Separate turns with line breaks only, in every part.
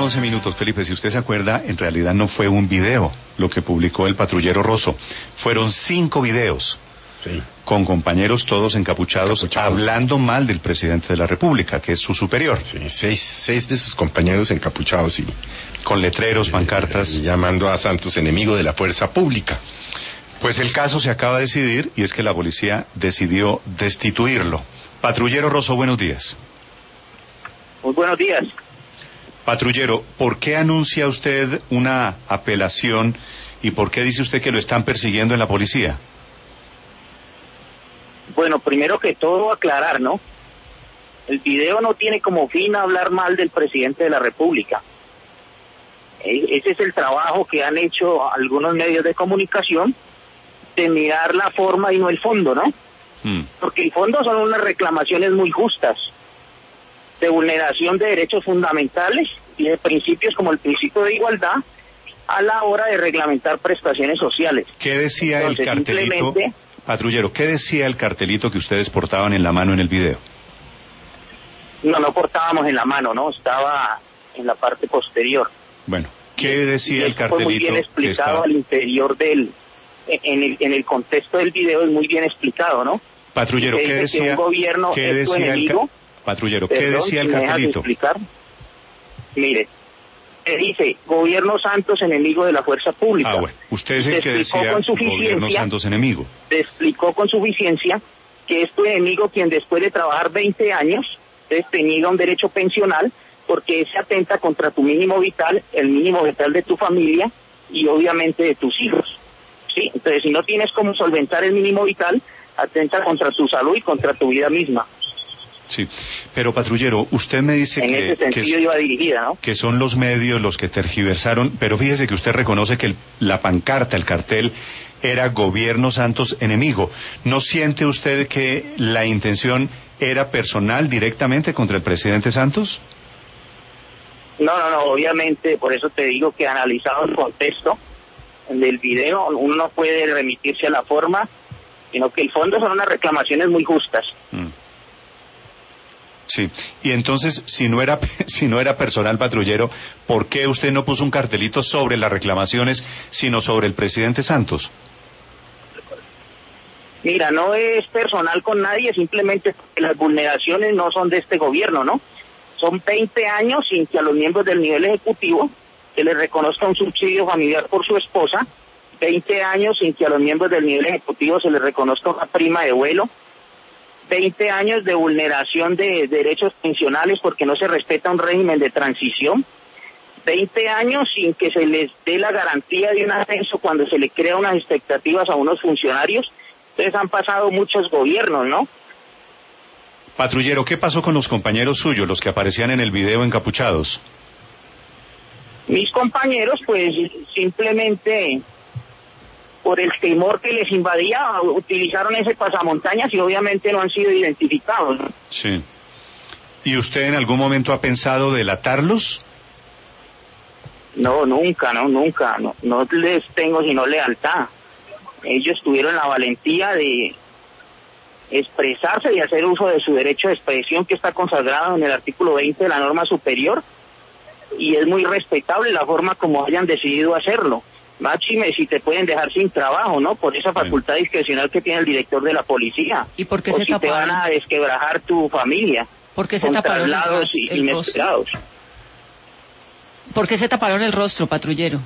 11 minutos, Felipe. Si usted se acuerda, en realidad no fue un video lo que publicó el patrullero Rosso. Fueron 5 videos.
Sí.
Con compañeros todos encapuchados, hablando mal del presidente de la República, que es su superior.
Sí, seis de sus compañeros encapuchados y
con letreros, pancartas.
Y llamando a Santos enemigo de la fuerza pública.
Pues el caso se acaba de decidir y es que la policía decidió destituirlo. Patrullero Rosso, buenos días.
Muy buenos días.
Patrullero, ¿por qué anuncia usted una apelación y por qué dice usted que lo están persiguiendo en la policía?
Bueno, primero que todo aclarar, ¿no? El video no tiene como fin hablar mal del presidente de la República. Ese es el trabajo que han hecho algunos medios de comunicación, de mirar la forma y no el fondo, ¿no? Porque el fondo son unas reclamaciones muy justas, de vulneración de derechos fundamentales y de principios como el principio de igualdad a la hora de reglamentar prestaciones sociales.
¿Qué decía el cartelito, patrullero, qué decía el cartelito que ustedes portaban en la mano en el video?
No portábamos en la mano, ¿no? Estaba en la parte posterior.
Bueno, ¿qué decía el cartelito?
Fue muy bien explicado al interior en el contexto del video, es muy bien explicado, ¿no?
Patrullero, ¿qué decía?
Un gobierno es tu enemigo.
Patrullero, ¿qué decía el cartelito?
Mire, dice, gobierno Santos enemigo de la fuerza pública.
Ah, bueno, usted es el que decía gobierno Santos enemigo.
Te explicó con suficiencia que es tu enemigo quien después de trabajar 20 años, te niega un derecho pensional porque se atenta contra tu mínimo vital, el mínimo vital de tu familia y obviamente de tus hijos. ¿Sí? Entonces, si no tienes cómo solventar el mínimo vital, atenta contra tu salud y contra tu vida misma.
Sí, pero patrullero, usted me dice
en ese sentido iba dirigida, ¿no?
Que son los medios los que tergiversaron, pero fíjese que usted reconoce que la pancarta, el cartel, era gobierno Santos enemigo. ¿No siente usted que la intención era personal directamente contra el presidente Santos?
No, obviamente, por eso te digo que analizado el contexto del video, uno no puede remitirse a la forma, sino que el fondo son unas reclamaciones muy justas.
Sí, y entonces, si no era personal, patrullero, ¿por qué usted no puso un cartelito sobre las reclamaciones, sino sobre el presidente Santos?
Mira, no es personal con nadie, simplemente las vulneraciones no son de este gobierno, ¿no? Son 20 años sin que a los miembros del nivel ejecutivo se les reconozca un subsidio familiar por su esposa, 20 años sin que a los miembros del nivel ejecutivo se les reconozca una prima de vuelo, 20 años de vulneración de derechos pensionales porque no se respeta un régimen de transición, 20 años sin que se les dé la garantía de un ascenso cuando se le crea unas expectativas a unos funcionarios. Entonces han pasado muchos gobiernos, ¿no?
Patrullero, ¿qué pasó con los compañeros suyos, los que aparecían en el video encapuchados?
Mis compañeros, pues, simplemente por el temor que les invadía, utilizaron ese pasamontañas y obviamente no han sido identificados, ¿no?
Sí. ¿Y usted en algún momento ha pensado delatarlos?
No, nunca, no les tengo sino lealtad. Ellos tuvieron la valentía de expresarse y hacer uso de su derecho de expresión que está consagrado en el artículo 20 de la norma superior y es muy respetable la forma como hayan decidido hacerlo. Máxime si te pueden dejar sin trabajo, ¿no? Por esa facultad discrecional que tiene el director de la policía.
¿Y por qué
o
se
si
taparon?
Te van a desquebrajar tu familia.
¿Por qué se taparon el rostro? ¿Por qué se taparon el rostro, patrullero?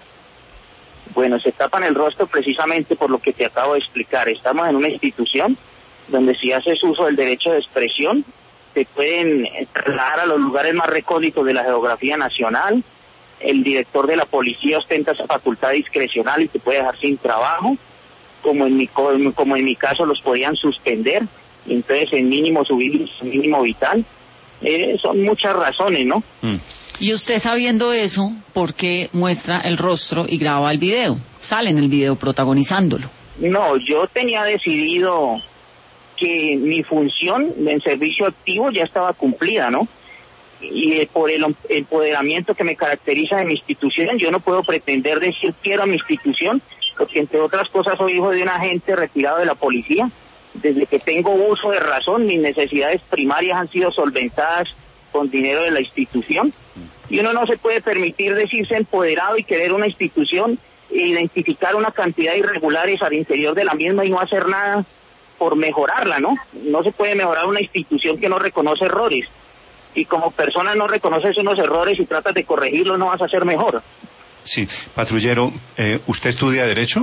Bueno, se tapan el rostro precisamente por lo que te acabo de explicar. Estamos en una institución donde si haces uso del derecho de expresión, te pueden trasladar a los lugares más recónditos de la geografía nacional. El director de la policía ostenta esa facultad discrecional y te puede dejar sin trabajo, como en mi caso los podían suspender, y entonces el mínimo subir el mínimo vital. Son muchas razones, ¿no?
Y usted sabiendo eso, ¿por qué muestra el rostro y graba el video? Sale en el video protagonizándolo.
No, yo tenía decidido que mi función en servicio activo ya estaba cumplida, ¿no? Y por el empoderamiento que me caracteriza de mi institución, yo no puedo pretender decir quiero a mi institución, porque entre otras cosas soy hijo de un agente retirado de la policía. Desde que tengo uso de razón, mis necesidades primarias han sido solventadas con dinero de la institución, y uno no se puede permitir decirse empoderado y querer una institución e identificar una cantidad de irregulares al interior de la misma y no hacer nada por mejorarla, ¿no? No se puede mejorar una institución que no reconoce errores, y como persona no reconoces unos errores y tratas de corregirlos, no vas a ser mejor.
Sí, patrullero, ¿usted estudia Derecho?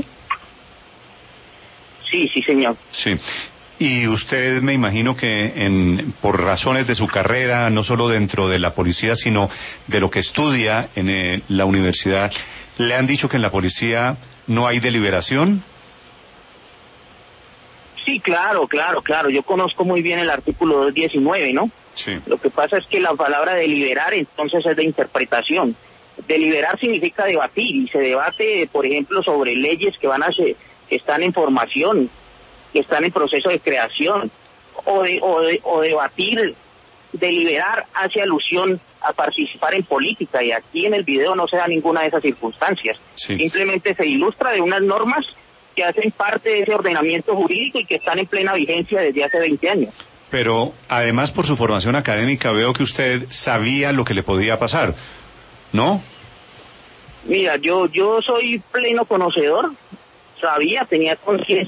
Sí, señor.
Sí. Y usted, me imagino que por razones de su carrera, no solo dentro de la policía, sino de lo que estudia en la universidad, ¿le han dicho que en la policía no hay deliberación?
Sí, claro. Yo conozco muy bien el artículo 219, ¿no?
Sí.
Lo que pasa es que la palabra deliberar entonces es de interpretación. Deliberar significa debatir, y se debate, por ejemplo, sobre leyes que que están en formación, que están en proceso de creación, o debatir, deliberar hace alusión a participar en política, y aquí en el video no se da ninguna de esas circunstancias.
Sí.
Simplemente se ilustra de unas normas que hacen parte de ese ordenamiento jurídico y que están en plena vigencia desde hace 20 años.
Pero además, por su formación académica, veo que usted sabía lo que le podía pasar, ¿no?
Mira, yo soy pleno conocedor, tenía conciencia.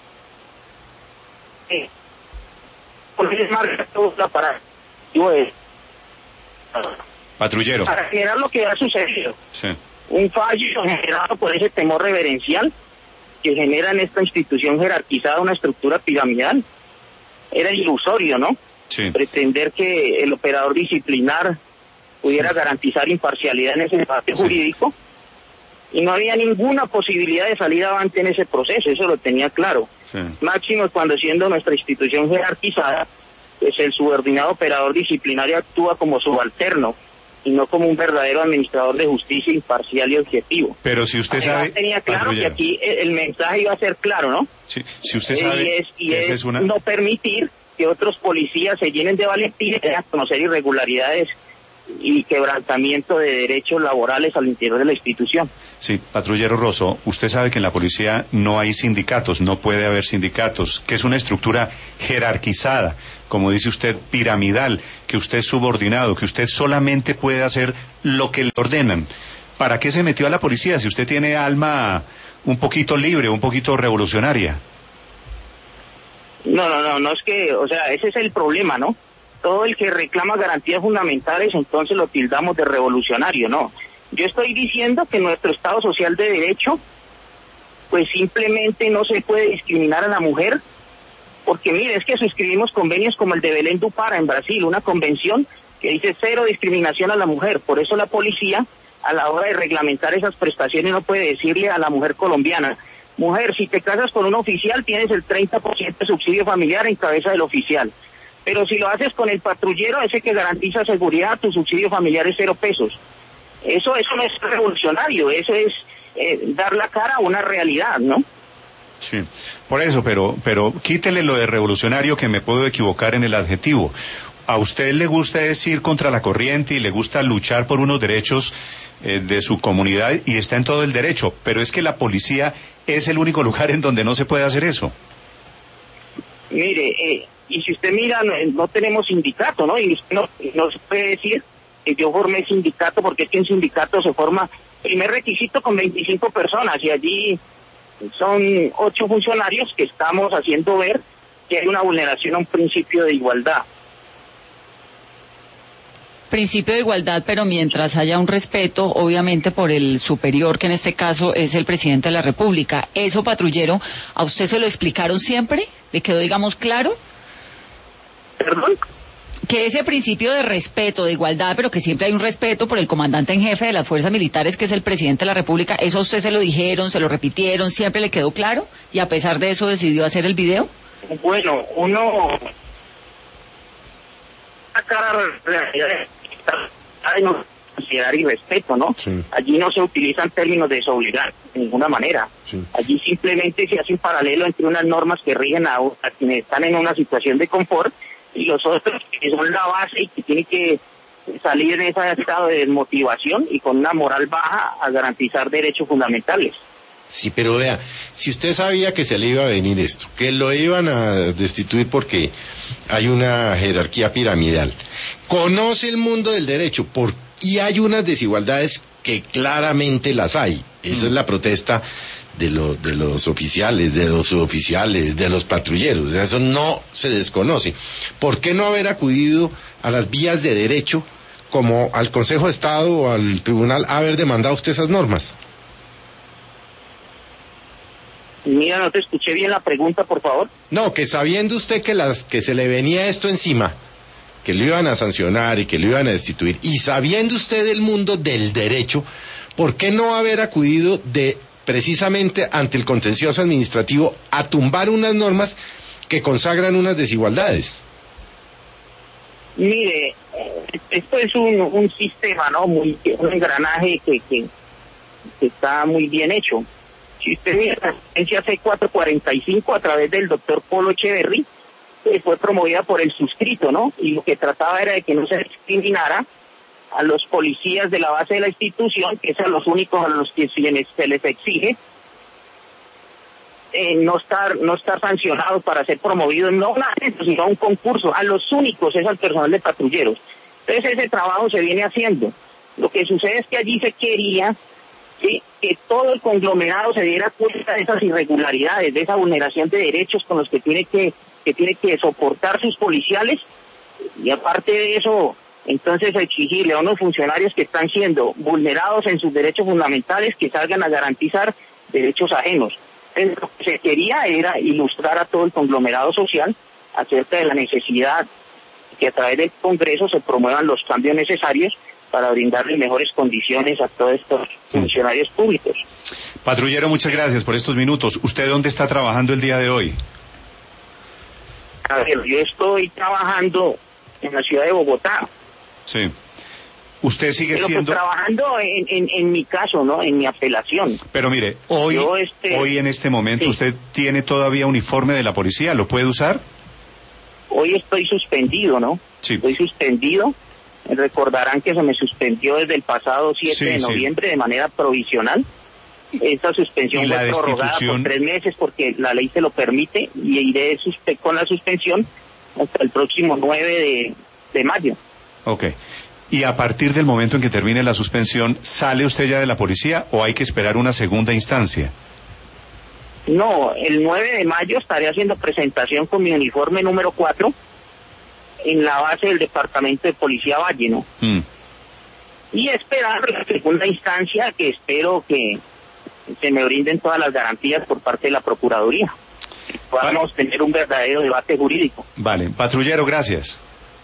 Patrullero.
Para generar lo que ha sucedido.
Sí.
Un fallo generado por ese temor reverencial que genera en esta institución jerarquizada una estructura piramidal. Era ilusorio, ¿no?
Sí.
Pretender que el operador disciplinar pudiera garantizar imparcialidad en ese debate jurídico, y no había ninguna posibilidad de salir avante en ese proceso, eso lo tenía claro.
Sí.
Máximo cuando, siendo nuestra institución jerarquizada, pues el subordinado operador disciplinario actúa como subalterno y no como un verdadero administrador de justicia imparcial y objetivo.
Pero si usted
Además,
sabe,
tenía claro que aquí el mensaje iba a ser claro, ¿no?
Sí, si usted sabe,
es no permitir que otros policías se llenen de valentía y a conocer irregularidades y quebrantamiento de derechos laborales al interior de la institución.
Sí, patrullero Rosso, usted sabe que en la policía no hay sindicatos, no puede haber sindicatos, que es una estructura jerarquizada, como dice usted, piramidal, que usted es subordinado, que usted solamente puede hacer lo que le ordenan. ¿Para qué se metió a la policía si usted tiene alma un poquito libre, un poquito revolucionaria?
No, es que, o sea, ese es el problema, ¿no? Todo el que reclama garantías fundamentales, entonces lo tildamos de revolucionario, ¿no? Yo estoy diciendo que nuestro Estado social de derecho, pues simplemente no se puede discriminar a la mujer, porque mire, es que suscribimos convenios como el de Belém do Pará en Brasil, una convención que dice cero discriminación a la mujer. Por eso la policía, a la hora de reglamentar esas prestaciones, no puede decirle a la mujer colombiana: mujer, si te casas con un oficial tienes el 30% de subsidio familiar en cabeza del oficial. Pero si lo haces con el patrullero, ese que garantiza seguridad, tu subsidio familiar es 0 pesos. Eso no es revolucionario, eso es dar la cara a una realidad, ¿no?
Sí, por eso, pero quítele lo de revolucionario, que me puedo equivocar en el adjetivo. A usted le gusta decir contra la corriente y le gusta luchar por unos derechos de su comunidad, y está en todo el derecho, pero es que la policía es el único lugar en donde no se puede hacer eso.
Mire, y si usted mira, no tenemos sindicato, ¿no? Y no se puede decir que yo formé sindicato, porque es que un sindicato se forma, primer requisito, con 25 personas, y allí son 8 funcionarios que estamos haciendo ver que hay una vulneración a un principio de igualdad.
Principio de igualdad, pero mientras haya un respeto, obviamente, por el superior, que en este caso es el presidente de la República. Eso, patrullero, ¿a usted se lo explicaron siempre? ¿Le quedó, digamos, claro?
¿Perdón?
Que ese principio de respeto, de igualdad, pero que siempre hay un respeto por el comandante en jefe de las fuerzas militares, que es el presidente de la República, ¿eso a usted se lo dijeron, se lo repitieron, siempre le quedó claro? ¿Y a pesar de eso decidió hacer el video?
Bueno, uno... considerar y respeto, ¿no?
Sí.
Allí no se utilizan términos de desobligar de ninguna manera.
Sí.
Allí simplemente se hace un paralelo entre unas normas que rigen a quienes están en una situación de confort y los otros que son la base y que tienen que salir en ese estado de desmotivación y con una moral baja a garantizar derechos fundamentales.
Sí, pero vea, si usted sabía que se le iba a venir esto, que lo iban a destituir porque hay una jerarquía piramidal, conoce el mundo del derecho y hay unas desigualdades que claramente las hay. Esa es la protesta de los oficiales, de los suboficiales, de los patrulleros. O sea, eso no se desconoce. ¿Por qué no haber acudido a las vías de derecho, como al Consejo de Estado o al Tribunal, a haber demandado usted esas normas?
Mira, no te escuché bien la pregunta, por favor.
No, que sabiendo usted que se le venía esto encima, que lo iban a sancionar y que lo iban a destituir, y sabiendo usted del mundo del derecho, ¿por qué no haber acudido precisamente ante el contencioso administrativo a tumbar unas normas que consagran unas desigualdades?
Mire, esto es un sistema, ¿no? Un engranaje que está muy bien hecho. Si usted mira la sentencia C445 a través del doctor Polo Echeverry, fue promovida por el suscrito, ¿no? Y lo que trataba era de que no se discriminara a los policías de la base de la institución, que son los únicos a los que se les exige no estar sancionados para ser promovidos, no una vez, sino a un concurso. A los únicos es al personal de patrulleros. Entonces ese trabajo se viene haciendo. Lo que sucede es que allí se quería, ¿sí?, que todo el conglomerado se diera cuenta de esas irregularidades, de esa vulneración de derechos con los que tiene que soportar sus policiales, y aparte de eso, entonces exigirle a unos funcionarios que están siendo vulnerados en sus derechos fundamentales que salgan a garantizar derechos ajenos. Entonces, lo que se quería era ilustrar a todo el conglomerado social acerca de la necesidad que a través del Congreso se promuevan los cambios necesarios para brindarle mejores condiciones a todos estos funcionarios públicos.
Patrullero, muchas gracias por estos minutos. ¿Usted dónde está trabajando el día de hoy?
A ver, yo estoy trabajando en la ciudad de Bogotá.
Sí. ¿Usted sigue
pero
siendo...?
Pues trabajando en mi caso, ¿no? En mi apelación.
Pero mire, hoy en este momento, sí, ¿usted tiene todavía uniforme de la policía? ¿Lo puede usar?
Hoy estoy suspendido, ¿no?
Sí.
Estoy suspendido. Recordarán que se me suspendió desde el pasado 7 de noviembre de manera provisional. Esta suspensión fue prorrogada por 3 meses porque la ley se lo permite, y iré con la suspensión hasta el próximo 9 de mayo.
Ok. ¿Y a partir del momento en que termine la suspensión, sale usted ya de la policía o hay que esperar una segunda instancia?
No, el 9 de mayo estaré haciendo presentación con mi uniforme número 4 en la base del departamento de Policía Valle, ¿no? Y esperar la segunda instancia, que espero que se me brinden todas las garantías por parte de la Procuraduría. Podamos tener un verdadero debate jurídico.
Vale. Patrullero, gracias.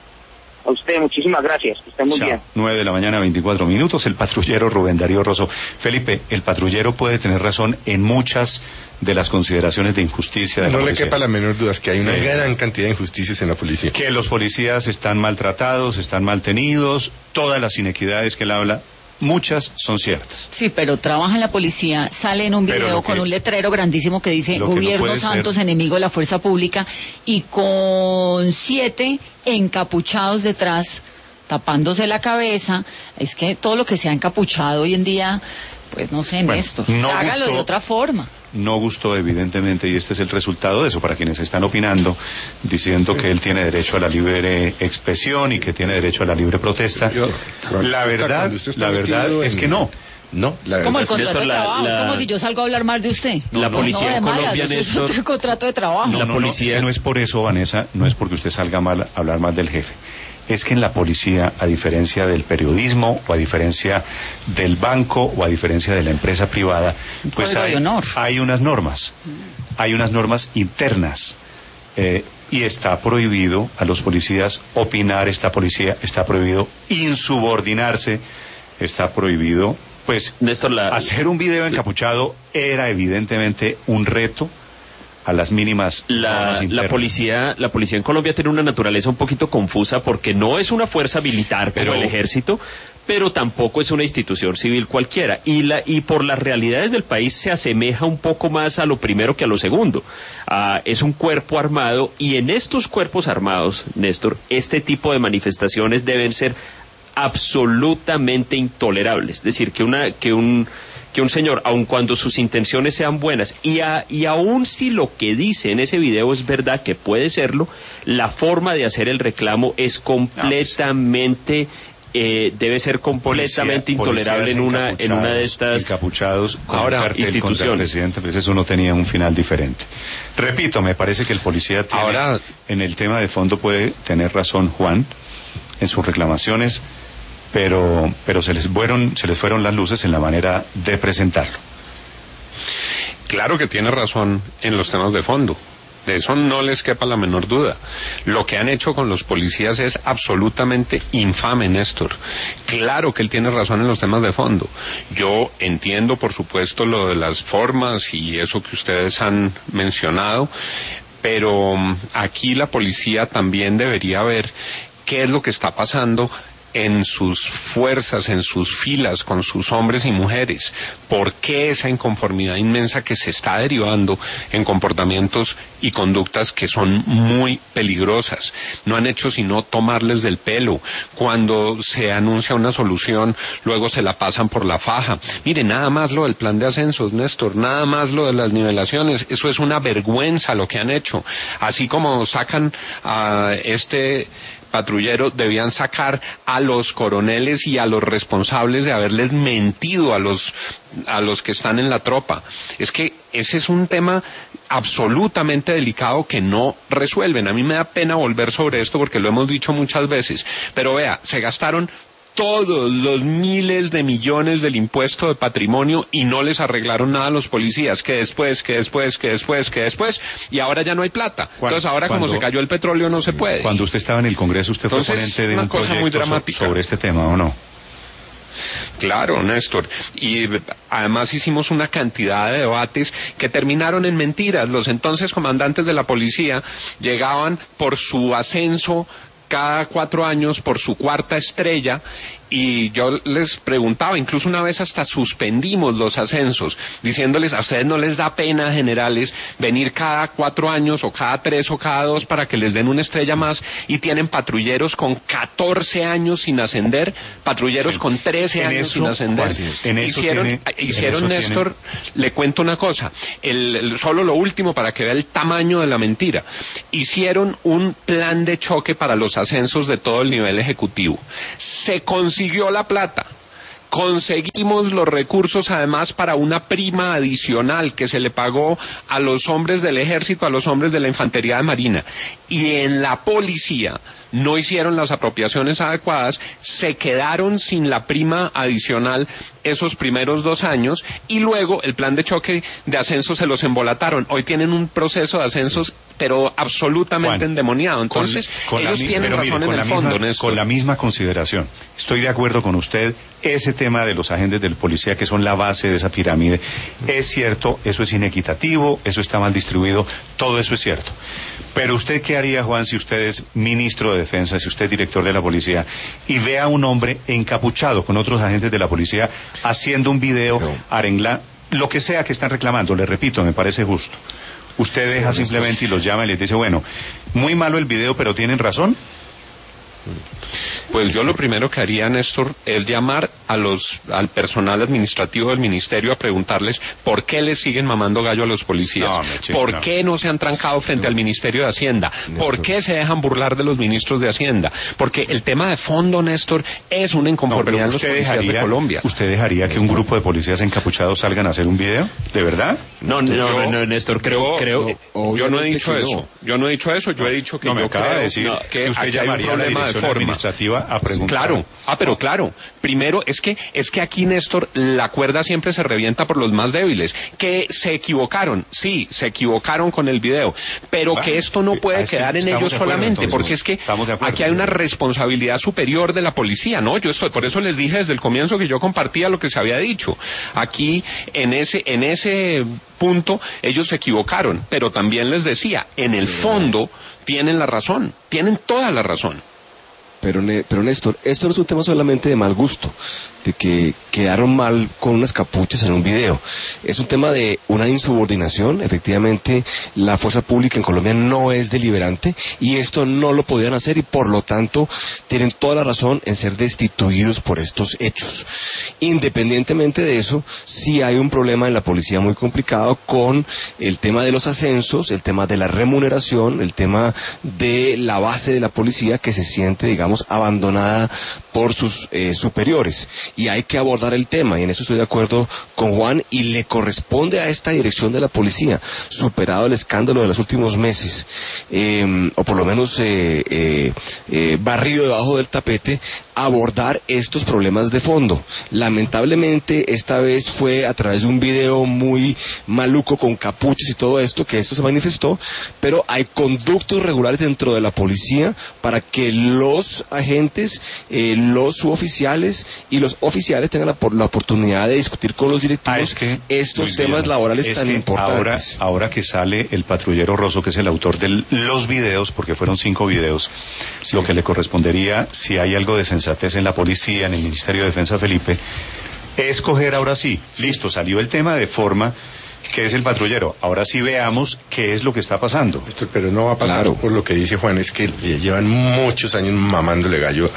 A usted, muchísimas gracias. Que esté muy bien.
9:24 a.m, el patrullero Rubén Darío Rosso. Felipe, el patrullero puede tener razón en muchas de las consideraciones de injusticia de la policía.
No le quepa la menor duda, es que hay una gran cantidad de injusticias en la policía.
Que los policías están maltratados, están mal tenidos, todas las inequidades que él habla, muchas son ciertas.
Sí, pero trabaja en la policía, sale en un video con un letrero grandísimo que dice Gobierno Santos, enemigo de la fuerza pública, y con 7 encapuchados detrás, tapándose la cabeza. Es que todo lo que se ha encapuchado hoy en día, pues no sé, Néstor, hágalo de otra forma.
No gustó, evidentemente, y este es el resultado de eso, para quienes están opinando, diciendo que él tiene derecho a la libre expresión y que tiene derecho a la libre protesta. La verdad es que no.
No,
como el contrato de trabajo, es como si yo salgo a hablar mal de usted.
La policía en Colombia,
es otro contrato de trabajo.
La policía... es que no es por eso, Vanessa, no es porque usted salga a hablar mal del jefe. Es que en la policía, a diferencia del periodismo, o a diferencia del banco, o a diferencia de la empresa privada, pues hay unas normas. Hay unas normas internas. Y está prohibido a los policías opinar, está prohibido insubordinarse, está prohibido, pues, Néstor, hacer un video encapuchado era evidentemente un reto a las mínimas normas internas.
La policía en Colombia tiene una naturaleza un poquito confusa, porque no es una fuerza militar como el ejército, pero tampoco es una institución civil cualquiera, y por las realidades del país se asemeja un poco más a lo primero que a lo segundo. Es un cuerpo armado, y en estos cuerpos armados, Néstor, este tipo de manifestaciones deben ser absolutamente intolerables. Es decir, que que un señor, aun cuando sus intenciones sean buenas, y aun si lo que dice en ese video es verdad, que puede serlo, la forma de hacer el reclamo es completamente... debe ser completamente intolerable en una de estas
encapuchados con
ahora,
un cartel
instituciones.
contra el presidente, pues eso no tenía un final diferente. Repito, me parece que el policía tiene,
ahora,
en el tema de fondo puede tener razón Juan en sus reclamaciones, pero se les fueron las luces en la manera de presentarlo.
Claro que tiene razón en los temas de fondo. De eso no les quepa la menor duda. Lo que han hecho con los policías es absolutamente infame, Néstor. Claro que él tiene razón en los temas de fondo. Yo entiendo, por supuesto, lo de las formas y eso que ustedes han mencionado, pero aquí la policía también debería ver qué es lo que está pasando en sus fuerzas, en sus filas, con sus hombres y mujeres. ¿Por qué esa inconformidad inmensa que se está derivando en comportamientos y conductas que son muy peligrosas? No han hecho sino tomarles del pelo. Cuando se anuncia una solución, luego se la pasan por la faja. Mire, nada más lo del plan de ascensos, Néstor, nada más lo de las nivelaciones, eso es una vergüenza lo que han hecho. Así como sacan a este patrullero, debían sacar a los coroneles y a los responsables de haberles mentido a los que están en la tropa. Es que ese es un tema absolutamente delicado que no resuelven. A mí me da pena volver sobre esto porque lo hemos dicho muchas veces, pero vea, se gastaron todos los miles de millones del impuesto de patrimonio y no les arreglaron nada a los policías, que después, y ahora ya no hay plata. Entonces ahora como se cayó el petróleo no se puede.
Cuando usted estaba en el Congreso, usted fue ponente de un proyecto sobre este tema, ¿o no?
Claro, Néstor, y además hicimos una cantidad de debates que terminaron en mentiras. Los entonces comandantes de la policía llegaban por su ascenso cada 4 años, por su cuarta estrella, y yo les preguntaba, incluso una vez hasta suspendimos los ascensos, diciéndoles, a ustedes no les da pena, generales, venir cada 4 años o cada 3 o cada 2 para que les den una estrella más, y tienen patrulleros con 14 años sin ascender, patrulleros con 13 años sin ascender. Hicieron, Néstor, le cuento una cosa, solo lo último para que vea el tamaño de la mentira. Hicieron un plan de choque para los ascensos de todo el nivel ejecutivo. Se consiguió la plata. Conseguimos los recursos además para una prima adicional que se le pagó a los hombres del ejército, a los hombres de la infantería de marina. Y en la policía no hicieron las apropiaciones adecuadas, se quedaron sin la prima adicional esos primeros 2 años y luego el plan de choque de ascenso se los embolataron. Hoy tienen un proceso de ascensos pero absolutamente endemoniado. Entonces, ellos tienen razón en el fondo, Néstor.
Con la misma consideración. Estoy de acuerdo con usted. Ese tema de los agentes del policía, que son la base de esa pirámide, es cierto, eso es inequitativo, eso está mal distribuido, todo eso es cierto. Pero usted, ¿qué haría, Juan, si usted es ministro de Defensa, si usted es director de la policía, y ve a un hombre encapuchado con otros agentes de la policía haciendo un video, lo que sea que están reclamando? Le repito, me parece justo. Usted deja simplemente y los llama y les dice, bueno, muy malo el video, pero ¿tienen razón?
Pues yo lo primero que haría, Néstor, es llamar al personal administrativo del ministerio a preguntarles por qué les siguen mamando gallo a los policías, por qué no se han trancado frente al Ministerio de Hacienda, por qué se dejan burlar de los ministros de Hacienda, porque el tema de fondo, Néstor, es una inconformidad en los policías de Colombia.
¿Usted dejaría que un grupo de policías encapuchados salgan a hacer un video? ¿De verdad?
No, Néstor, creo.
Yo no he dicho eso. Yo no he dicho eso. Yo he dicho que
yo
acaba
de decir que usted llamaría a la dirección administrativa a preguntar.
Claro, pero claro. Primero, es que aquí, Néstor, la cuerda siempre se revienta por los más débiles. Que se equivocaron, sí, se equivocaron con el video, pero que esto no puede quedar en ellos solamente, porque es que aquí hay una responsabilidad superior de la policía, ¿no? Por eso les dije desde el comienzo que yo compartía lo que se había dicho. Aquí, en ese punto, ellos se equivocaron, pero también les decía, en el fondo, tienen la razón, tienen toda la razón.
Pero Néstor, esto no es un tema solamente de mal gusto. quedaron mal con unas capuchas en un video. Es un tema de una insubordinación. Efectivamente, la fuerza pública en Colombia no es deliberante y esto no lo podían hacer y por lo tanto tienen toda la razón en ser destituidos por estos hechos. Independientemente de eso, sí hay un problema en la policía muy complicado con el tema de los ascensos, el tema de la remuneración, el tema de la base de la policía que se siente, digamos, abandonada por sus superiores. Y hay que abordar el tema, y en eso estoy de acuerdo con Juan, y le corresponde a esta dirección de la policía, superado el escándalo de los últimos meses, o por lo menos barrido debajo del tapete, abordar estos problemas de fondo. Lamentablemente, esta vez fue a través de un video muy maluco con capuchas y todo esto, que esto se manifestó, pero hay conductos regulares dentro de la policía para que los agentes, los suboficiales y los oficiales tengan la oportunidad de discutir con los directivos estos temas laborales tan importantes.
Ahora que sale el patrullero Rosso, que es el autor de los videos, porque fueron 5 videos, sí, lo que le correspondería, si hay algo de sensatez en la policía, en el Ministerio de Defensa, Felipe, es coger ahora sí, listo, salió el tema de forma, que es el patrullero. Ahora sí veamos qué es lo que está pasando.
Pero no va a pasar, claro, por lo que dice Juan, es que llevan muchos años mamándole gallo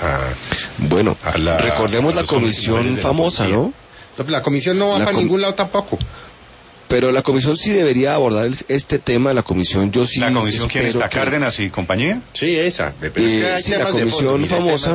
a la...
Recordemos la comisión famosa, ¿no?
La comisión no va para ningún lado tampoco.
Pero la comisión sí debería abordar este tema. La comisión, yo sí.
¿La comisión quién está? ¿Cárdenas y compañía?
Sí, esa. Pero es que hay
la comisión famosa.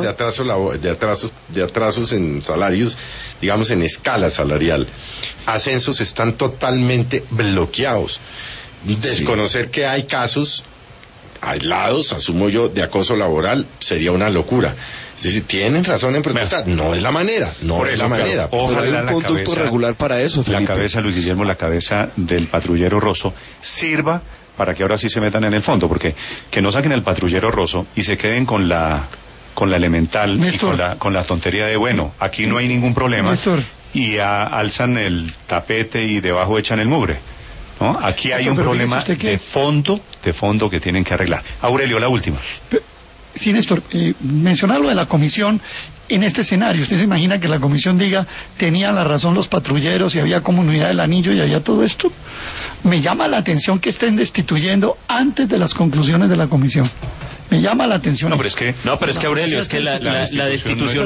De atrasos en salarios, digamos en escala salarial. Ascensos están totalmente bloqueados. Desconocer que hay casos aislados, asumo yo, de acoso laboral sería una locura. Es decir, tienen razón en protestar, no es la manera,
Pero hay un conducto regular para eso, Felipe.
La cabeza, Luis Guillermo, la cabeza del patrullero Rosso sirva para que ahora sí se metan en el fondo, porque que no saquen el patrullero Rosso y se queden con la elemental, Néstor, y con la tontería de, bueno, aquí no hay ningún problema, Néstor, y alzan el tapete y debajo echan el mugre. ¿No? Aquí hay un problema de fondo que tienen que arreglar. Aurelio, la última.
Sí, Néstor, mencionar lo de la comisión en este escenario. ¿Usted se imagina que la comisión diga, tenían la razón los patrulleros y había comunidad del anillo y había todo esto? Me llama la atención que estén destituyendo antes de las conclusiones de la comisión. Me llama la atención.
No, pero es que Aurelio, es que la destitución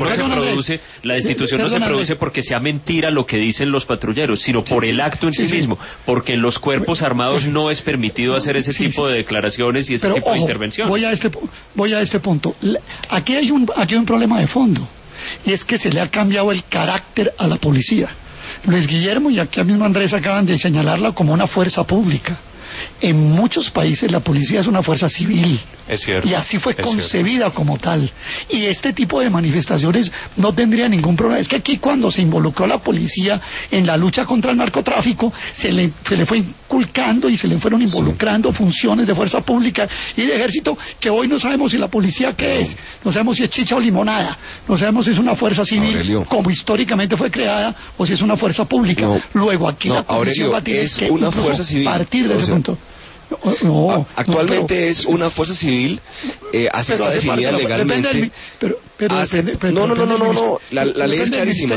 no se produce porque sea mentira lo que dicen los patrulleros, sino por el acto en sí mismo, porque en los cuerpos armados no es permitido hacer ese tipo de declaraciones y ese tipo de intervención.
Voy a este punto. Aquí hay un problema de fondo, y es que se le ha cambiado el carácter a la policía. Luis Guillermo y aquí mismo Andrés acaban de señalarla como una fuerza pública. En muchos países la policía es una fuerza civil.
Es cierto.
Y así fue concebida como tal. Y este tipo de manifestaciones no tendría ningún problema. Es que aquí cuando se involucró la policía en la lucha contra el narcotráfico, se le fue inculcando y se le fueron involucrando funciones de fuerza pública y de ejército que hoy no sabemos si la policía qué es. No sabemos si es chicha o limonada. No sabemos si es una fuerza civil como históricamente fue creada o si es una fuerza pública. Luego aquí la policía va a tener que
una fuerza civil.
Partir de ese punto.
Actualmente es una fuerza civil, así está definida legalmente. La ley es clarísima.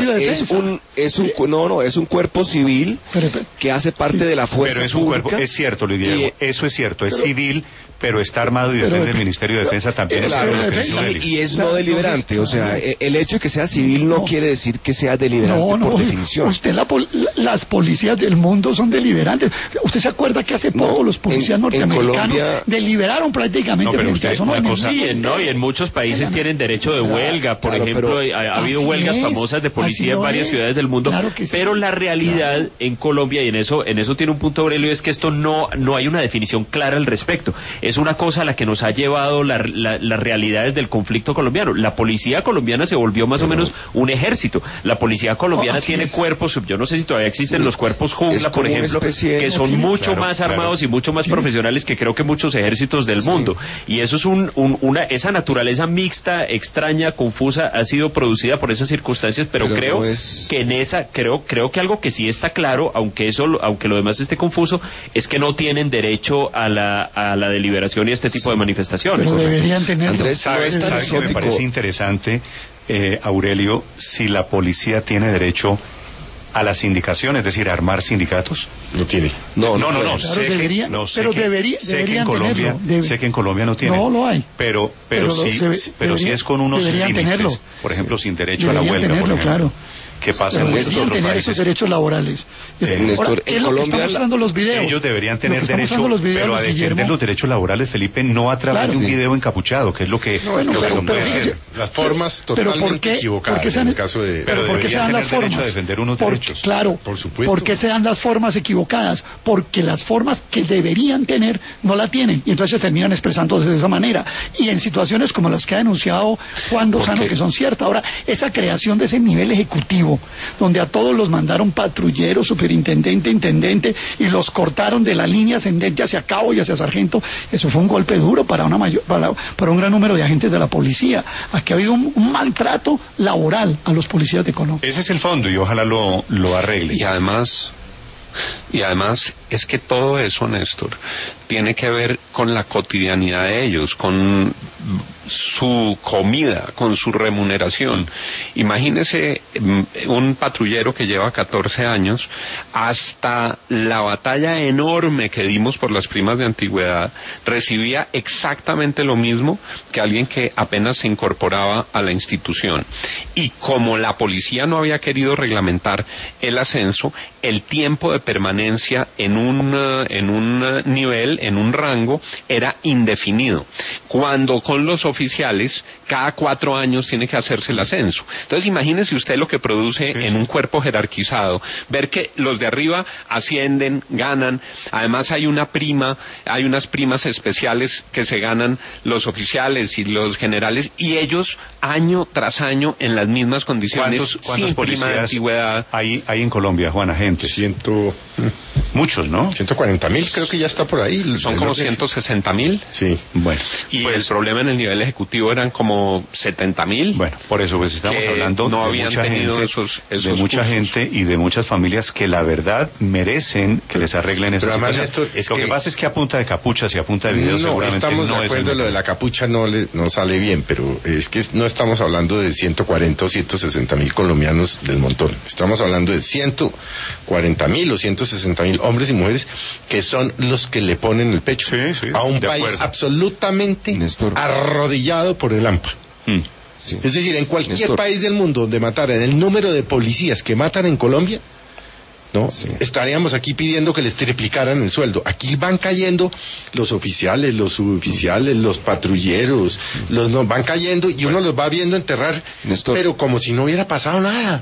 Es un cuerpo civil que hace parte de la fuerza pública.
Es cierto, Luis Guillermo, eso es cierto, es civil, pero está armado y depende del Ministerio de Defensa también.
Y es no deliberante, o sea, el hecho de que sea civil no quiere decir que sea deliberante por definición.
Las policías del mundo son deliberantes. ¿Usted se acuerda que hace poco los policías norteamericanos deliberaron prácticamente frente a eso?
Y en muchos países tienen derecho de huelga, por ejemplo, ha habido huelgas famosas de policía en varias ciudades del mundo, pero la realidad en Colombia, y en eso tiene un punto Aurelio, es que esto no hay una definición clara al respecto. Es una cosa a la que nos ha llevado las realidades del conflicto colombiano. La policía colombiana se volvió más o menos un ejército. La policía colombiana tiene cuerpos, yo no sé si todavía existen los cuerpos jungla, por ejemplo, que son mucho más armados y mucho más profesionales que creo que muchos ejércitos del mundo. Y eso es esa naturaleza mixta, extraña extraña, confusa, ha sido producida por esas circunstancias, pero creo
no es...
que en esa, creo que algo que sí está claro, aunque lo demás esté confuso, es que no tienen derecho a la deliberación y a este tipo de manifestaciones.
Pero deberían tenerlo.
Andrés,
¿Sabe que me parece interesante, Aurelio, si la policía tiene derecho a la sindicación, es decir, a armar sindicatos?
No tiene.
No,
Claro, debería, pero deberían tenerlo.
Sé que en Colombia no tiene.
No lo hay.
Pero sí es con unos
deberían
límites.
tenerlo.
Por ejemplo, sin derecho a la
Deberían
huelga, por
tenerlo,
ejemplo.
claro.
Que pasa
Pero
en muchos
deberían
otros
tener
países.
esos derechos laborales.
Néstor,
Ahora, ¿qué es
en
lo que
Colombia
están mostrando los videos?
Ellos deberían
Lo
tener
que están
derecho,
mostrando los videos,
pero a defender
Guillermo,
los derechos laborales, Felipe, no a través
Claro,
de un
sí.
video encapuchado, que es lo que,
No,
es
bueno,
lo que
pero-
no puede
pero-
ser.
Las formas
pero
totalmente
¿por qué
equivocadas
se
en
han-
el caso de...
Pero
¿por qué se
deberían
dan las
tener derecho a
formas?
defender unos derechos.
Claro,
Por supuesto.
¿Por qué se dan las formas equivocadas? Porque las formas que deberían tener no la tienen y entonces se terminan expresando de esa manera. Y en situaciones como las que ha denunciado Juan Lozano, que son ciertas. Ahora, esa creación de ese nivel ejecutivo, donde a todos los mandaron patrulleros, superintendente, intendente, y los cortaron de la línea ascendente hacia cabo y hacia sargento, eso fue un golpe duro para para un gran número de agentes de la policía. Aquí ha habido un maltrato laboral a los policías de Colombia.
Ese es el fondo y ojalá lo arregle.
Y además es que todo eso, Néstor, tiene que ver con la cotidianidad de ellos, con su comida, con su remuneración. Imagínese un patrullero que lleva 14 años, hasta la batalla enorme que dimos por las primas de antigüedad, recibía exactamente lo mismo que alguien que apenas se incorporaba a la institución. Y como la policía no había querido reglamentar el ascenso, el tiempo de permanencia en un nivel, en un rango, era indefinido. Cuando con los oficiales, cada 4 años tiene que hacerse el ascenso. Entonces imagínese usted lo que produce en un cuerpo jerarquizado, ver que los de arriba ascienden, ganan, además hay unas primas especiales que se ganan los oficiales y los generales, y ellos año tras año en las mismas condiciones,
¿Cuántos
sin prima de
policías
antigüedad.
hay en Colombia, Juan, agentes? Muchos, ¿no?
140.000 creo que ya está por ahí.
Son como 160.000.
Sí.
Bueno,
Y
pues,
el problema en el nivel ejecutivo eran como 70.000.
bueno, por eso pues estamos
que
hablando
no
de
habían
mucha
tenido
gente,
esos
de mucha
cursos.
gente y de muchas familias que la verdad merecen que les arreglen esa
Pero además
situación.
esto es
Lo
que-
que pasa es que a punta de capuchas y a punta de videos
No,
seguramente
estamos
no
de
es
acuerdo,
el
lo de la capucha no sale bien, pero es que no estamos hablando de 140 o 160.000 colombianos del montón. Estamos hablando de 140.000 o 160.000 hombres y mujeres que son los que le ponen el pecho
Sí,
a un
de
país
acuerdo.
absolutamente
Néstor.
arrodillado por el AMPA.
Sí.
Es decir, en cualquier
Néstor.
país del mundo donde mataran el número de policías que matan en Colombia, ¿no?
Sí.
Estaríamos aquí pidiendo que les triplicaran el sueldo. Aquí van cayendo los oficiales, los suboficiales, los patrulleros, van cayendo y uno los va viendo enterrar,
Néstor.
pero como si no hubiera pasado nada.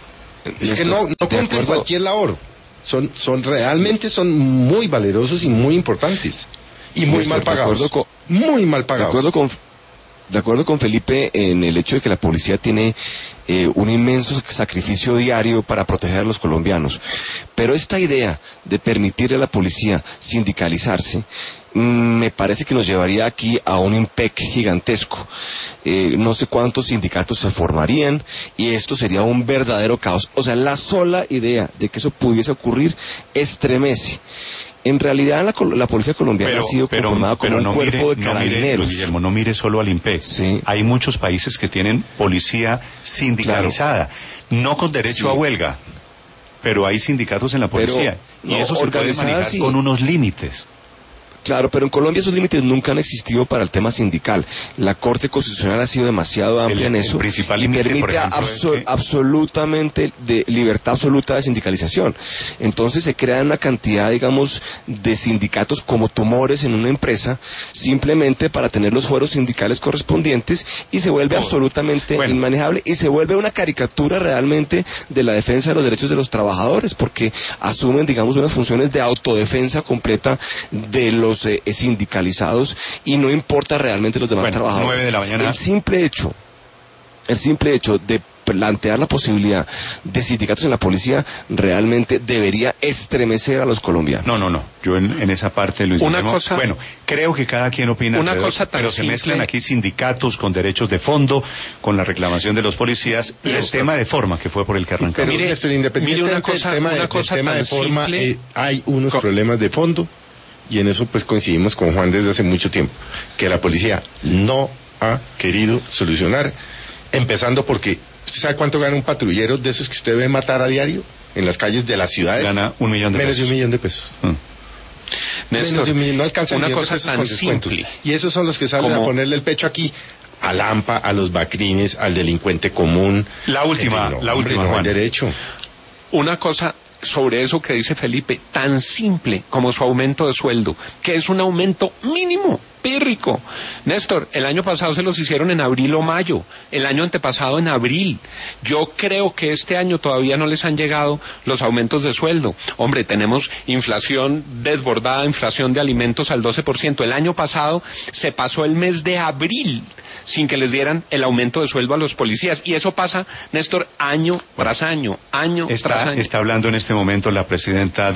Es que no
de
cumplen
acuerdo.
cualquier labor. Realmente son muy valerosos y muy importantes. Y muy
Néstor,
mal pagados.
de acuerdo
Muy mal
De
pagados.
acuerdo con Felipe en el hecho de que la policía tiene un inmenso sacrificio diario para proteger a los colombianos. Pero esta idea de permitirle a la policía sindicalizarse me parece que nos llevaría aquí a un IMPEC gigantesco. No sé cuántos sindicatos se formarían y esto sería un verdadero caos. O sea, la sola idea de que eso pudiese ocurrir estremece. En realidad la policía colombiana ha sido conformada como un cuerpo de carabineros.
Guillermo, no mire solo al IMPEC.
Sí.
Hay muchos países que tienen policía sindicalizada, no con derecho a huelga, pero hay sindicatos en la policía.
Pero,
y eso se puede
organizada,
manejar
sí.
con unos límites.
Claro, pero en Colombia esos límites nunca han existido para el tema sindical. La Corte Constitucional ha sido demasiado amplia en eso
el principal
y
límite,
permite
por ejemplo, es que-
absolutamente de libertad absoluta de sindicalización. Entonces se crean una cantidad, digamos, de sindicatos como tumores en una empresa simplemente para tener los fueros sindicales correspondientes y se vuelve absolutamente inmanejable y se vuelve una caricatura realmente de la defensa de los derechos de los trabajadores porque asumen, digamos, unas funciones de autodefensa completa de los sindicalizados y no importa realmente los demás trabajadores.
9 de la mañana.
El simple hecho de plantear la posibilidad de sindicatos en la policía realmente debería estremecer a los colombianos.
No. Yo en esa parte, Luis Guillermo, bueno, creo que cada quien opina pero se mezclan aquí sindicatos con derechos de fondo, con la reclamación de los policías y el tema de forma que fue por el que arrancamos.
Pero independientemente del tema de forma, hay unos problemas de fondo, y en eso pues coincidimos con Juan desde hace mucho tiempo, que la policía no ha querido solucionar, empezando porque, ¿usted sabe cuánto gana un patrullero de esos que usted ve matar a diario en las calles de las ciudades?
Gana $1 millón.
Menos de $1 millón.
Néstor,
no alcanza
una cosa tan simple.
Y esos son los que salen a ponerle el pecho aquí a Lampa, a los bacrines, al delincuente común.
La última,
Juan. Derecho.
Una cosa sobre eso que dice Felipe, tan simple como su aumento de sueldo, que es un aumento mínimo, pírrico. Néstor, el año pasado se los hicieron en abril o mayo, el año antepasado en abril. Yo creo que este año todavía no les han llegado los aumentos de sueldo. Hombre, tenemos inflación desbordada, inflación de alimentos al 12%. El año pasado se pasó el mes de abril sin que les dieran el aumento de sueldo a los policías. Y eso pasa, Néstor, año tras año, tras año.
Está hablando en este momento la presidenta